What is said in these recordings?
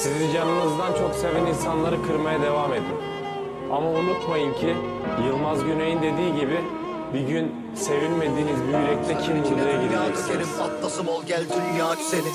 Sizi canınızdan çok seven insanları kırmaya devam edin. Ama unutmayın ki Yılmaz Güney'in dediği gibi bir gün sevilmediğiniz bir yürekte kim buraya gireceksiniz. Atlasım ol gel dünya güzeli.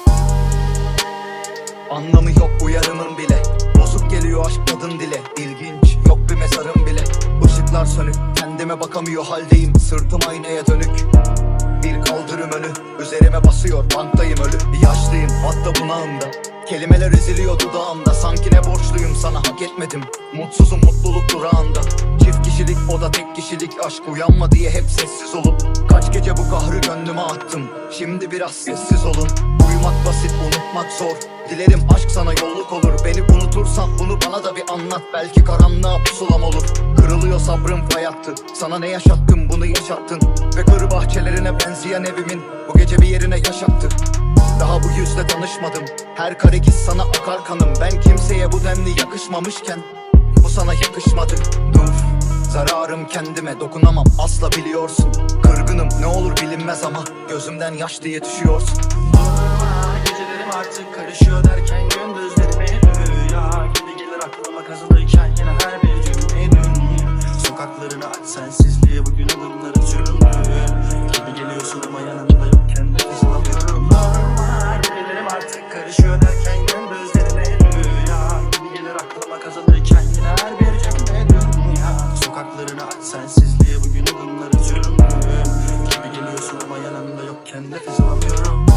Anlamı yok uyarımın bile. Bozuk geliyor aşk kadın dile. İlginç yok bir mezarım bile. Işıklar sönük kendime bakamıyor haldeyim. Sırtım aynaya dönük. Bir kaldırım önü üzerime basıyor, banktayım ölü. Yaşlıyım hatta bunağımda. Kelimeler eziliyor dudağımda. Sanki ne borçluyum sana, hak etmedim. Mutsuzum mutluluk durağında. Çift kişilik o da tek kişilik. Aşk uyanma diye hep sessiz olup kaç gece bu kahrı gönlüme attım. Şimdi biraz sessiz olun. Uyumak basit, unutmak zor. Dilerim aşk sana yolluk olur. Beni unutursan bunu bana da bir anlat. Belki karanlığa pusulam olur. Kırılıyor sabrım fay attı. Sana ne yaşattım bunu yaşattın. Ve kır bahçelerine benzeyen evimin bu gece bir yerine yaşattı. Daha bu yüzle tanışmadım. Her kare giz sana akar kanım. Ben kimseye bu denli yakışmamışken bu sana yakışmadı. Dur, zararım kendime, dokunamam asla biliyorsun. Kırgınım ne olur bilinmez ama gözümden yaş diye düşüyorsun. Gecelerim artık karışıyor derken gündüzlerime rüya gibi gelir aklıma kazılıyken yine her bir cümle dünya. Sokaklarını aç sensizliğe bugün adımları sürünmüyor gibi geliyorsun ama yanımda yokken nefes alamıyorum. Normal gecelerim artık karışıyor derken gündüzlerime rüya gibi gelir aklıma kazılıyken yine her bir cümle dünya. Sokaklarını aç sensizliğe bugün adımları sürünmüyor gibi geliyorsun ama yanımda yokken nefes alamıyorum.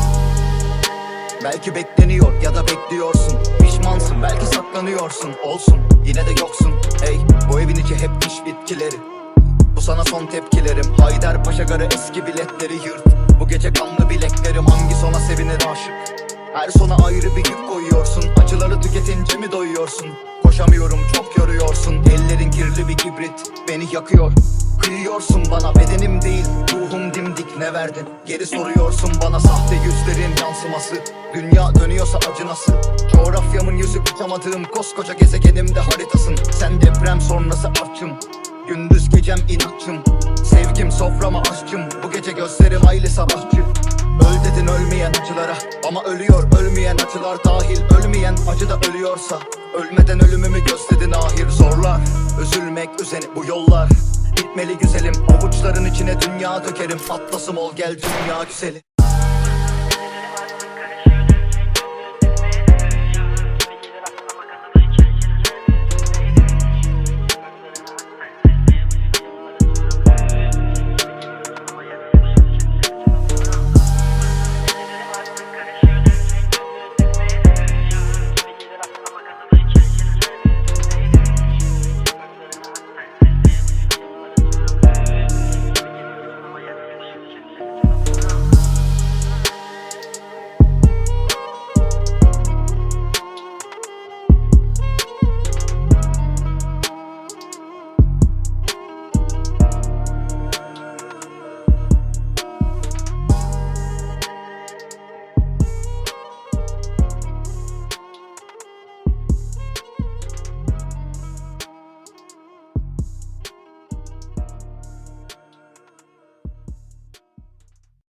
Belki bekleniyor ya da bekliyorsun. Pişmansın belki saklanıyorsun. Olsun yine de yoksun. Hey bu evin içi hep diş bitkileri. Bu sana son tepkilerim. Haydarpaşa garı eski biletleri yırt. Bu gece kanlı bileklerim. Hangi sona sevinir aşık? Her sona ayrı bir yük koyuyorsun. Acıları tüketince mi doyuyorsun? Koşamıyorum çok yoruyorsun. Ellerin kirli bir kibrit beni yakıyor. Kıyıyorsun bana bedenim değil ruhum dimdik ne verdin? Geri soruyorsun bana sahte yüzlerin yansıması. Dünya dönüyorsa acı nasıl? Coğrafyamın yüzü tutamadığım koskoca gezegenimde haritasın. Sen deprem sonrası arçım. Gündüz gecem inatçım. Sevgim soframa aşkım. Bu gece gözlerim hayli sabahçı. Öl dedin ölmeyen acılara ama ölüyor ölmeyen acılar dahil. Ölmeyen acı da ölüyorsa ölmeden ölümümü gözledin ahir. Zorlar üzülmek üzeni bu yollar. Bitmeli güzelim avuçların içine dünya dökerim. Atlasım ol gel dünya güzeli.